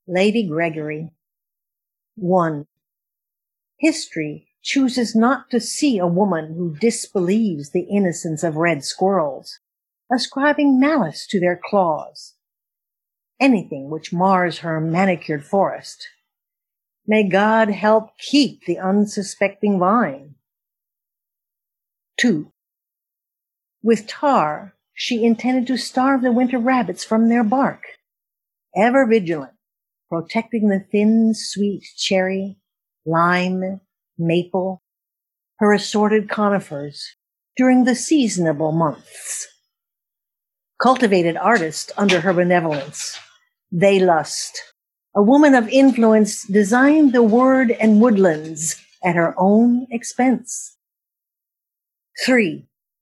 Lady Gregory. 1. History chooses not to see a woman who disbelieves the innocence of red squirrels, ascribing malice to their claws. Anything which mars her manicured forest. May God help keep the unsuspecting vine. 2. With tar, she intended to starve the winter rabbits from their bark, ever vigilant, protecting the thin, sweet cherry, lime, maple, her assorted conifers during the seasonable months. Cultivated artist under her benevolence, they lust. A woman of influence designed the word and woodlands at her own expense. 3.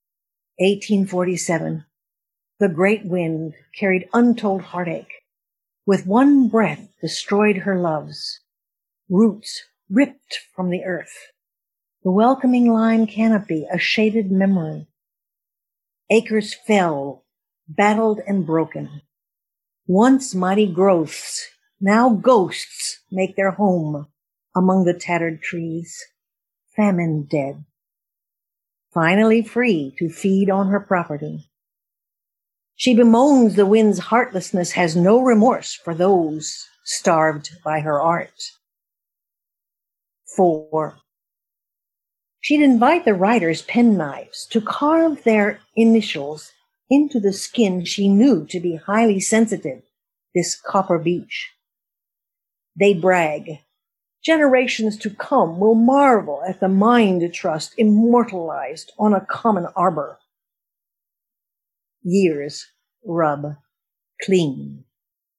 1847. The great wind carried untold heartache. With one breath destroyed her loves. Roots ripped from the earth. The welcoming lime canopy a shaded memory. Acres fell, battled and broken. Once mighty growths, now ghosts make their home among the tattered trees, famine dead. Finally free to feed on her property. She bemoans the wind's heartlessness, has no remorse for those starved by her art. 4. She'd invite the writer's penknives to carve their initials into the skin she knew to be highly sensitive, this copper beech. They brag. Generations to come will marvel at the mind trust immortalized on a common arbor. Years rub clean.